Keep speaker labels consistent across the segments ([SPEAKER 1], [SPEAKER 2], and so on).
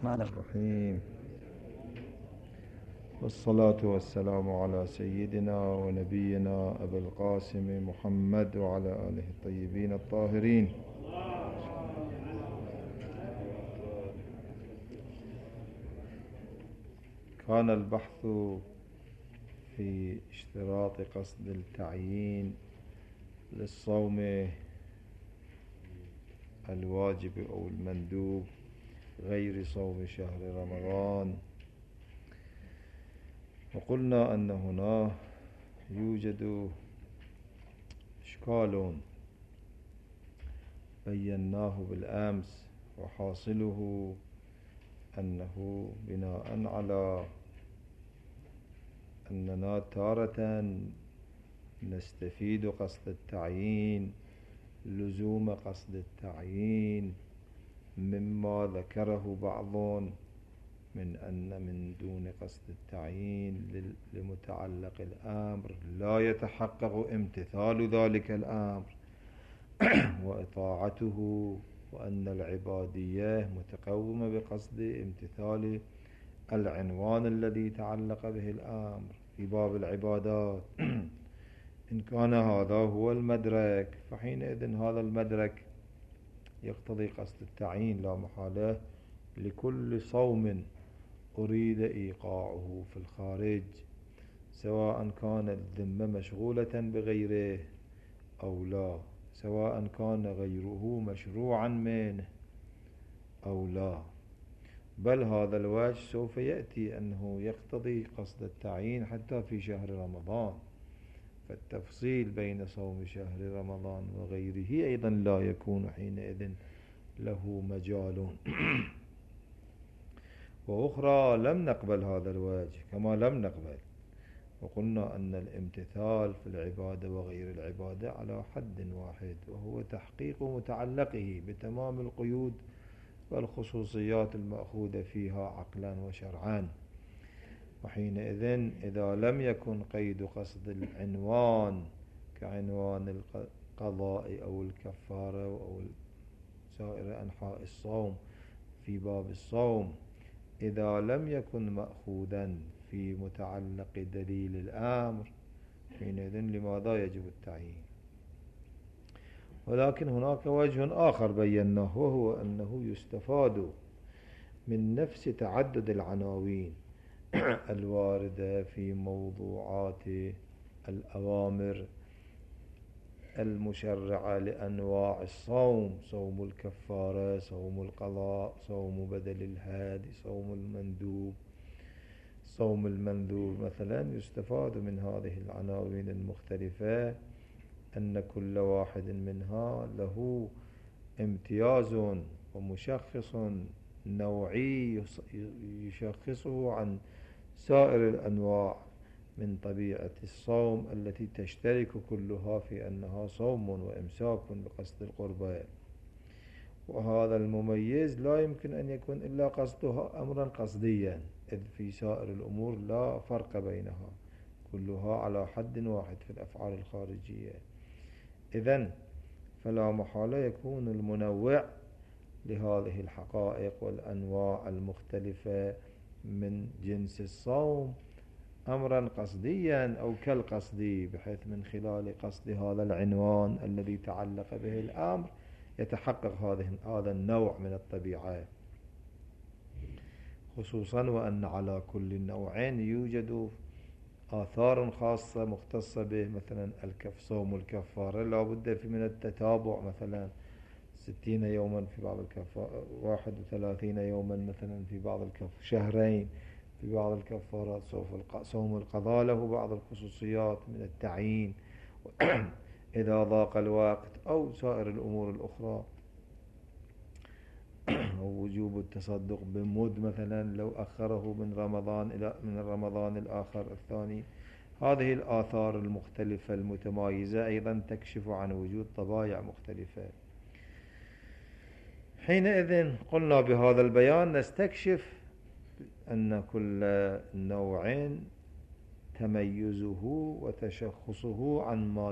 [SPEAKER 1] الرحمن الرحيم.
[SPEAKER 2] والصلاة والسلام على سيدنا ونبينا أبي القاسم محمد وعلى آله الطيبين الطاهرين. كان البحث في اشتراط قصد التعيين للصوم الواجب أو المندوب غير صوم شهر رمضان، وقلنا أن هنا يوجد إشكال بيناه بالأمس، وحاصله أنه بناء على أننا تارة نستفيد قصد التعيين لزوم قصد التعيين مما ذكره بعض من أن من دون قصد التعيين لمتعلق الأمر لا يتحقق امتثال ذلك الأمر وإطاعته، وأن العبادية متقومة بقصد امتثال العنوان الذي تعلق به الأمر في باب العبادات. إن كان هذا هو المدرك فحينئذ هذا المدرك يقتضي قصد التعيين لا محالة لكل صوم أريد إيقاعه في الخارج، سواء كان الذمة مشغولة بغيره أو لا، سواء كان غيره مشروعا منه أو لا. بل هذا الوجه سوف يأتي أنه يقتضي قصد التعيين حتى في شهر رمضان، فالتفصيل بين صوم شهر رمضان وغيره أيضا لا يكون حينئذ له مجال. وأخرى لم نقبل هذا الوجه كما لم نقبل، وقلنا أن الامتثال في العبادة وغير العبادة على حد واحد، وهو تحقيق متعلقه بتمام القيود والخصوصيات المأخوذة فيها عقلا وشرعا. وحينئذ إذا لم يكن قيد قصد العنوان كعنوان القضاء أو الكفارة أو سائر أنحاء الصوم في باب الصوم، إذا لم يكن مأخوذا في متعلق دليل الأمر، حينئذ لماذا يجب التعيين؟ ولكن هناك وجه آخر بيناه، وهو أنه يستفاد من نفس تعدد العناوين الواردة في موضوعات الأوامر المشرعة لأنواع الصوم: صوم الكفارة، صوم القضاء، صوم بدل الهادي، صوم المندوب. صوم المندوب مثلا يستفاد من هذه العناوين المختلفة أن كل واحد منها له امتياز ومشخص نوعي يشخصه عن سائر الأنواع من طبيعة الصوم التي تشترك كلها في أنها صوم وإمساك بقصد القربة. وهذا المميز لا يمكن أن يكون إلا قصدها أمرا قصديا، إذ في سائر الأمور لا فرق بينها، كلها على حد واحد في الأفعال الخارجية. إذن فلا محالة يكون المنوع لهذه الحقائق والأنواع المختلفة من جنس الصوم أمرا قصديا أو كالقصدي، بحيث من خلال قصد هذا العنوان الذي تعلق به الأمر يتحقق هذا النوع من الطبيعة، خصوصا وأن على كل نوعين يوجد آثار خاصة مختصة به. مثلا صوم الكفارة لا بد من التتابع، مثلا 60 يوما في بعض الكفارة، 31 يوما مثلا في بعض شهرين في بعض الكفارات. صوم القضاء له بعض الخصوصيات من التعيين إذا ضاق الوقت، أو سائر الأمور الأخرى، أو وجوب التصدق بمد مثلا لو أخره من رمضان الآخر الثاني. هذه الآثار المختلفة المتمايزة أيضا تكشف عن وجود طبايع مختلفة. حينئذ قلنا بهذا البيان نستكشف أن كل نوع تميزه وتشخصه عن ما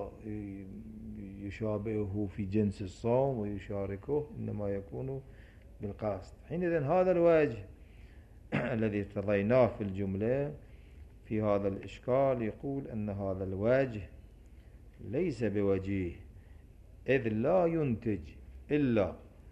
[SPEAKER 2] يشابهه في جنس الصوم ويشاركه إنما يكون بالقصد. حينئذ هذا الوجه الذي ارتضيناه في الجملة في هذا الإشكال يقول أن هذا الوجه ليس بوجيه، إذ لا ينتج إلا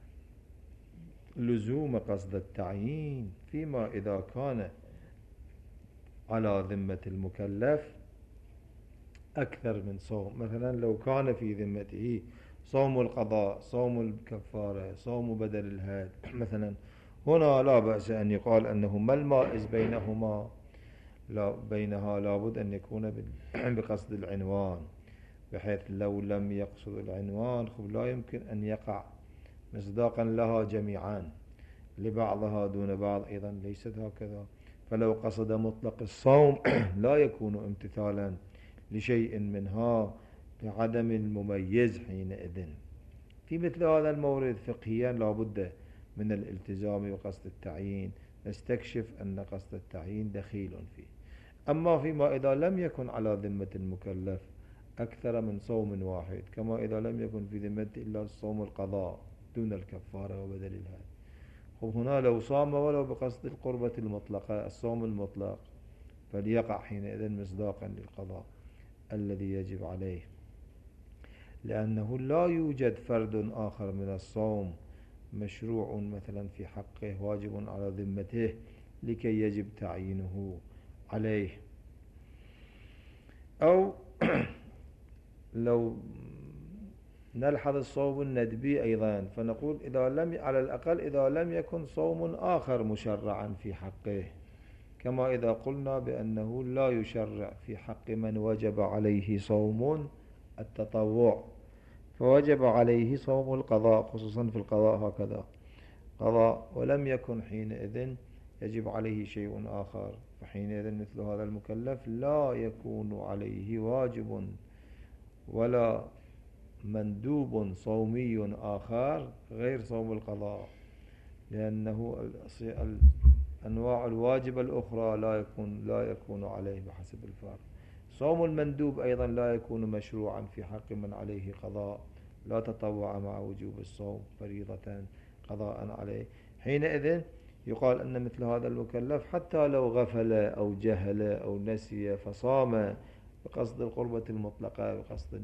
[SPEAKER 2] لزوم قصد التعيين فيما إذا كان على ذمة المكلف أكثر من صوم. مثلا لو كان في ذمته صوم القضاء، صوم الكفارة، صوم بدل الهاد مثلا، هنا لا بأس أن يقال أنه ما المائز بينهما، لا بينها لابد أن يكون بقصد العنوان، بحيث لو لم يقصد العنوان لا يمكن أن يقع مصداقا لها جميعا، لبعضها دون بعض أيضا ليست هكذا. فلو قصد مطلق الصوم لا يكون امتثالا لشيء منها بعدم المميز حينئذ. في مثل هذا المورد فقهيا لا بد من الالتزام بقصد التعيين، نستكشف أن قصد التعيين دخيل فيه. أما فيما إذا لم يكن على ذمة المكلف أكثر من صوم واحد، كما إذا لم يكن في ذمته إلا صوم القضاء دون الكفارة وبدل الهاد، هنا لو صام ولو بقصد القربة المطلقة الصوم المطلق فليقع حينئذ مصداقا للقضاء الذي يجب عليه، لأنه لا يوجد فرد آخر من الصوم مشروع مثلا في حقه واجب على ذمته لكي يجب تعيينه عليه. أو لو نلحظ الصوم الندبي أيضا فنقول إذا لم على الأقل إذا لم يكن صوم آخر مشرعا في حقه، كما إذا قلنا بأنه لا يشرع في حق من وجب عليه صوم التطوع فوجب عليه صوم القضاء، خصوصا في القضاء هكذا قضاء، ولم يكن حينئذ يجب عليه شيء آخر، فحينئذ مثل هذا المكلف لا يكون عليه واجب ولا مندوب صومي آخر غير صوم القضاء، لأنه أنواع الواجب الأخرى لا يكون عليه بحسب الفرق. صوم المندوب أيضا لا يكون مشروعا في حق من عليه قضاء، لا تطوع مع وجوب الصوم فريضة قضاء عليه. حينئذ يقال أن مثل هذا المكلف حتى لو غفل أو جهل أو نسي فصام بقصد القربة المطلقة بقصد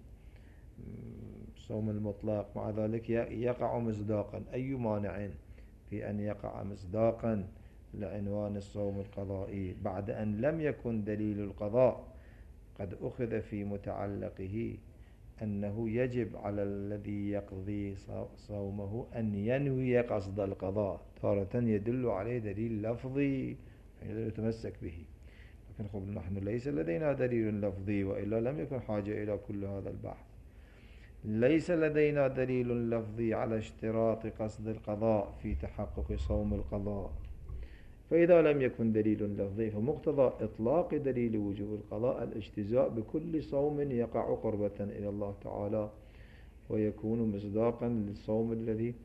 [SPEAKER 2] الصوم المطلق، مع ذلك يقع مصداقا. أي مانع في أن يقع مصداقا لعنوان الصوم القضائي بعد أن لم يكن دليل القضاء قد أخذ في متعلقه أنه يجب على الذي يقضي صومه أن ينوي قصد القضاء، تارة يدل عليه دليل لفظي يتمسك به، لكن نحن ليس لدينا دليل لفظي، وإلا لم يكن حاجة إلى كل هذا البحث. ليس لدينا دليل لفظي على اشتراط قصد القضاء في تحقق صوم القضاء، فإذا لم يكن دليل لفظي فمقتضى إطلاق دليل وجوب القضاء الاجتزاء بكل صوم يقع قربة إلى الله تعالى ويكون مصداقا للصوم الذي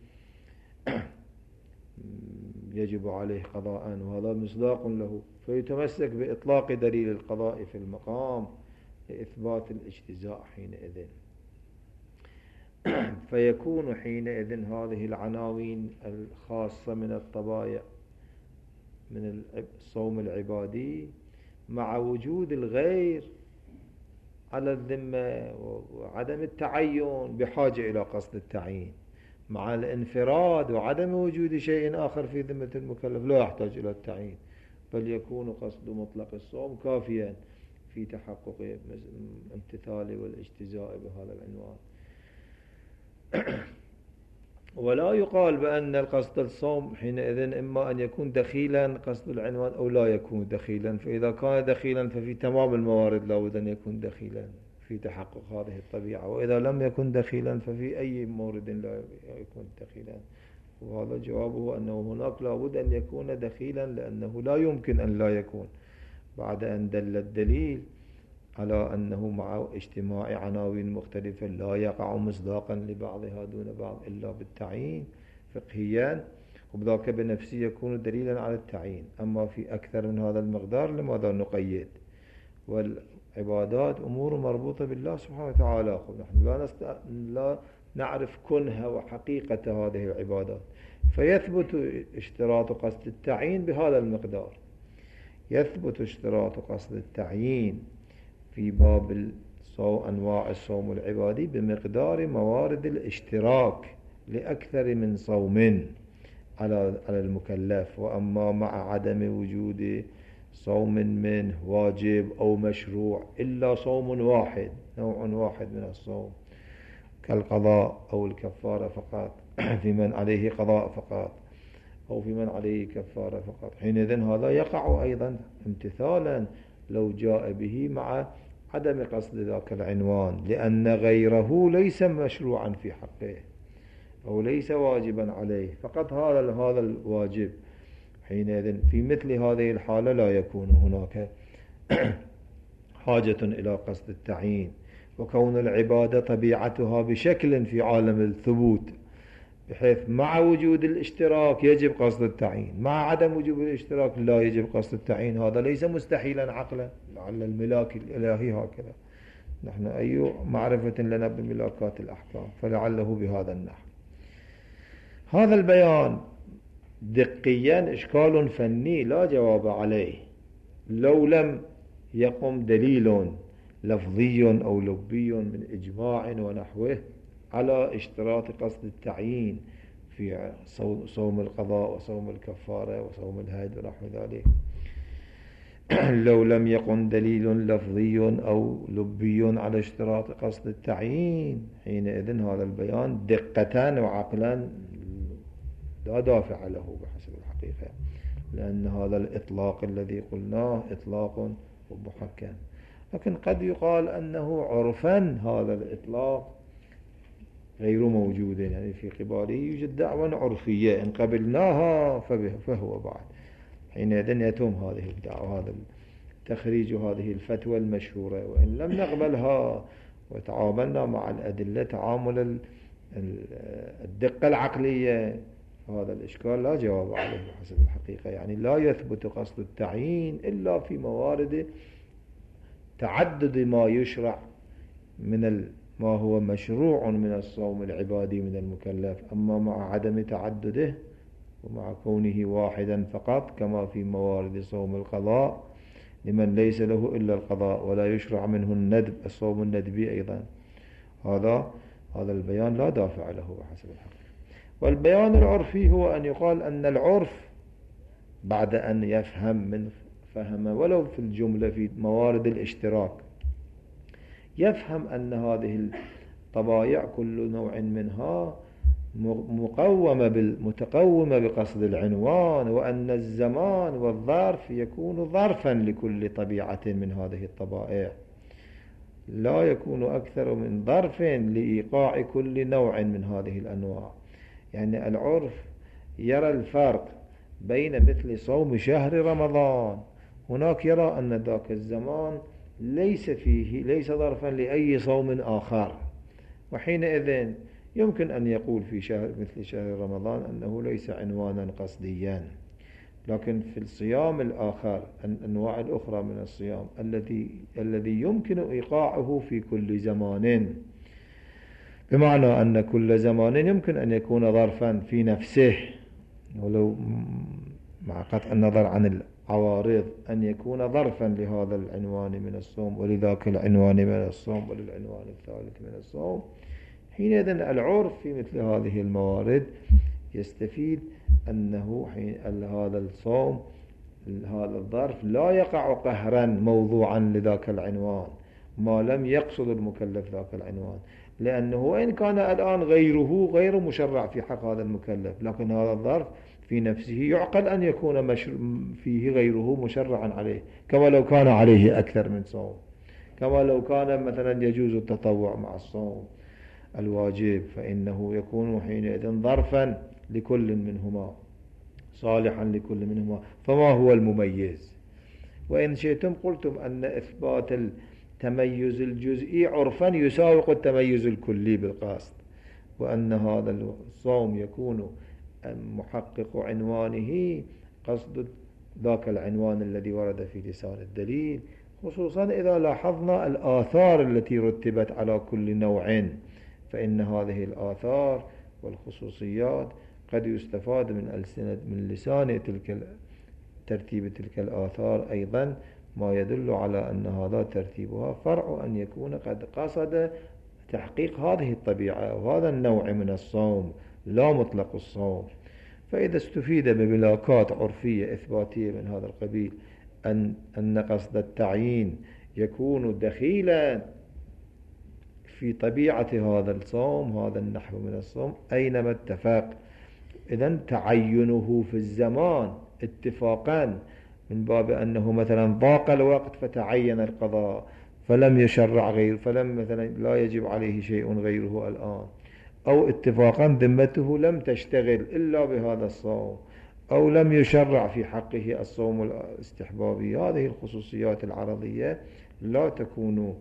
[SPEAKER 2] يجب عليه قضاء، وهذا مصداق له، فيتمسك بإطلاق دليل القضاء في المقام لإثبات الاجتزاء حينئذ. فيكون حينئذ هذه العناوين الخاصة من الطبائع من الصوم العبادي مع وجود الغير على الذمة وعدم التعين بحاجة إلى قصد التعيين، مع الانفراد وعدم وجود شيء آخر في ذمة المكلف لا يحتاج إلى التعيين، بل يكون قصد مطلق الصوم كافيا في تحقق امتثال والاجتزاء بهذا العنوان. ولا يقال بأن القصد الصوم حينئذ إما أن يكون دخيلا قصد العنوان أو لا يكون دخيلا، فإذا كان دخيلا ففي تمام الموارد لا بد أن يكون دخيلا في تحقق هذه الطبيعة، وإذا لم يكن دخيلا ففي أي مورد لا يكون دخيلا. وهذا جوابه أنه هناك لا بد أن يكون دخيلا، لأنه لا يمكن أن لا يكون بعد أن دل الدليل على أنه مع اجتماع عناوين مختلفة لا يقع مصداقا لبعضها دون بعض إلا بالتعيين فقهيا، وبذلك بنفسه يكون دليلا على التعيين. أما في أكثر من هذا المقدار لماذا نقيد؟ والعبادات أمور مربوطة بالله سبحانه وتعالى، نحن لا نعرف كنها وحقيقة هذه العبادات، فيثبت اشتراط قصد التعيين بهذا المقدار. يثبت اشتراط قصد التعيين في باب أنواع الصوم العبادي بمقدار موارد الاشتراك لأكثر من صوم على المكلف. وأما مع عدم وجود صوم منه واجب أو مشروع إلا صوم واحد، نوع واحد من الصوم كالقضاء أو الكفارة فقط في من عليه قضاء فقط أو في من عليه كفارة فقط، حينئذ هذا يقع أيضا امتثالا لو جاء به مع عدم قصد ذاك العنوان، لأن غيره ليس مشروعا في حقه أو ليس واجبا عليه، فقط هذا الواجب. حينئذ في مثل هذه الحالة لا يكون هناك حاجة إلى قصد التعيين. وكون العبادة طبيعتها بشكل في عالم الثبوت، بحيث مع وجود الاشتراك يجب قصد التعيين، مع عدم وجود الاشتراك لا يجب قصد التعيين، هذا ليس مستحيلا عقلا، لعل الملاك الإلهي هكذا. نحن أي معرفة لنا بملاكات الأحكام، فلعله بهذا النحو. هذا البيان دقيا إشكال فني لا جواب عليه لو لم يقم دليل لفظي أو لبي من إجماع ونحوه على اشتراط قصد التعيين في صوم القضاء وصوم الكفارة وصوم الهيد ونحو ذلك. لو لم يقم دليل لفظي أو لبي على اشتراط قصد التعيين، حينئذ هذا البيان دقة وعقلا لا دافع له بحسب الحقيقة، لأن هذا الإطلاق الذي قلناه إطلاق محكم. لكن قد يقال أنه عرفا هذا الإطلاق غير موجود، يعني في قباله يوجد دعوة عرفية إن قبلناها فهو بعد، حينئذ يتم هذه الدعوة، هذا تخريج هذه الفتوى المشهورة. وإن لم نقبلها وتعاملنا مع الأدلة تعامل الدقة العقلية، هذا الإشكال لا جواب عليه بحسب الحقيقة. يعني لا يثبت قصد التعيين إلا في موارد تعدد ما يشرع من ما هو مشروع من الصوم العبادي من المكلف. أما مع عدم تعدده ومع كونه واحدا فقط كما في موارد صوم القضاء لمن ليس له إلا القضاء ولا يشرع منه الندب، الصوم الندبي أيضا، هذا البيان لا دافع له بحسب الحقيقة. والبيان العرفي هو أن يقال أن العرف بعد أن يفهم من فهم ولو في الجملة في موارد الاشتراك، يفهم أن هذه الطبائع كل نوع منها متقومة بقصد العنوان، وأن الزمان والظرف يكون ظرفا لكل طبيعة من هذه الطبائع، لا يكون أكثر من ظرف لإيقاع كل نوع من هذه الأنواع. يعني العرف يرى الفرق بين مثل صوم شهر رمضان، هناك يرى أن ذاك الزمان ليس ظرفا لأي صوم آخر، وحينئذ يمكن أن يقول في شهر مثل شهر رمضان أنه ليس عنوانا قصديا. لكن في الصيام الآخر الأنواع الأخرى من الصيام الذي يمكن إيقاعه في كل زمان، بمعنى أن كل زمان يمكن أن يكون ظرفا في نفسه ولو مع قطع النظر عن العوارض، أن يكون ظرفا لهذا العنوان من الصوم ولذاك العنوان من الصوم وللعنوان الثالث من الصوم. حينئذ العرف في مثل هذه الموارد يستفيد أنه هذا الصوم هذا الظرف لا يقع قهرا موضوعا لذاك العنوان ما لم يقصد المكلف ذاك العنوان، لأنه وإن كان الآن غيره غير مشرع في حق هذا المكلف، لكن هذا الظرف في نفسه يعقل أن يكون فيه غيره مشرعا عليه، كما لو كان عليه أكثر من صوم، كما لو كان مثلا يجوز التطوع مع الصوم الواجب، فإنه يكون حينئذ ظرفا لكل منهما، صالحا لكل منهما. فما هو المميز؟ وإن شئتم قلتم أن إثبات التميز الجزئي عرفا يساوق التميز الكلي بالقصد، وأن هذا الصوم يكون محقق عنوانه قصد ذاك العنوان الذي ورد في لسان الدليل، خصوصا إذا لاحظنا الآثار التي رتبت على كل نوع، فإن هذه الآثار والخصوصيات قد يستفاد من لسان ترتيب تلك الآثار أيضا ما يدل على أن هذا ترتيبها فرع أن يكون قد قصد تحقيق هذه الطبيعة وهذا النوع من الصوم لا مطلق الصوم. فإذا استفيد بملاكات عرفية إثباتية من هذا القبيل أن قصد التعيين يكون دخيلا في طبيعة هذا الصوم، هذا النحو من الصوم أينما اتفق، إذن تعينه في الزمان اتفاقا من باب أنه مثلا ضاق الوقت فتعين القضاء فلم يشرع غير، فلم مثلا لا يجب عليه شيء غيره الآن، أو اتفاقا ذمته لم تشتغل إلا بهذا الصوم، أو لم يشرع في حقه الصوم الاستحبابي. هذه الخصوصيات العرضية لا تكون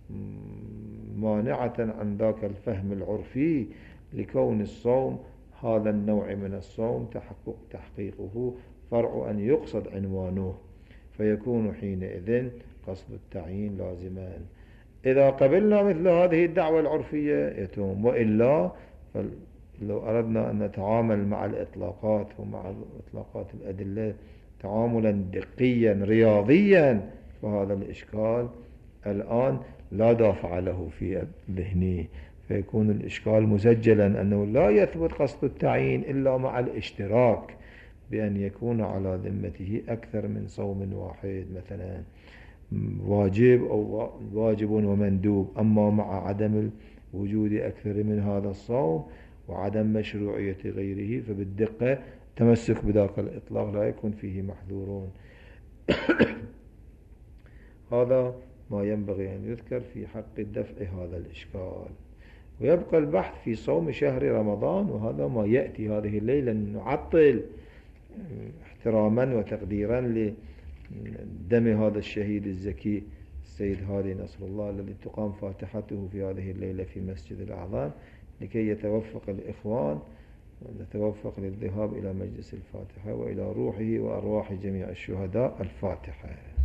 [SPEAKER 2] مانعة عن ذاك الفهم العرفي لكون الصوم هذا النوع من الصوم تحقيقه فرع أن يقصد عنوانه، فيكون حينئذ قصد التعيين لازما. إذا قبلنا مثل هذه الدعوة العرفية يتم، وإلا لو أردنا أن نتعامل مع الإطلاقات ومع إطلاقات الأدلة تعاملا دقيا رياضيا فهذا الإشكال الآن لا دافع له في ذهني، فيكون الإشكال مسجلا أنه لا يثبت قصد التعيين إلا مع الاشتراك بأن يكون على ذمته أكثر من صوم واحد، مثلا واجب أو واجب ومندوب. أما مع عدم وجود أكثر من هذا الصوم وعدم مشروعية غيره فبالدقة تمسك بذاك الإطلاق لا يكون فيه محذورون. هذا ما ينبغي أن يذكر في حق الدفع هذا الإشكال. ويبقى البحث في صوم شهر رمضان، وهذا ما يأتي هذه الليلة نعطل احتراما وتقديرا لدم هذا الشهيد الزكي السيد هادي نصر الله الذي تقام فاتحته في هذه الليلة في مسجد الأعظم، لكي يتوفق الإخوان ونتوفق للذهاب إلى مجلس الفاتحة وإلى روحه وأرواح جميع الشهداء. الفاتحة.